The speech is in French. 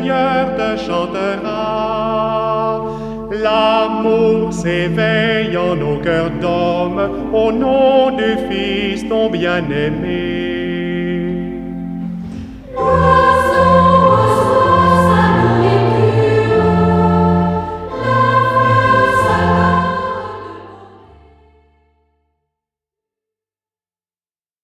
Seigneur te chantera. L'amour s'éveille en nos cœurs d'hommes au nom du Fils ton bien-aimé.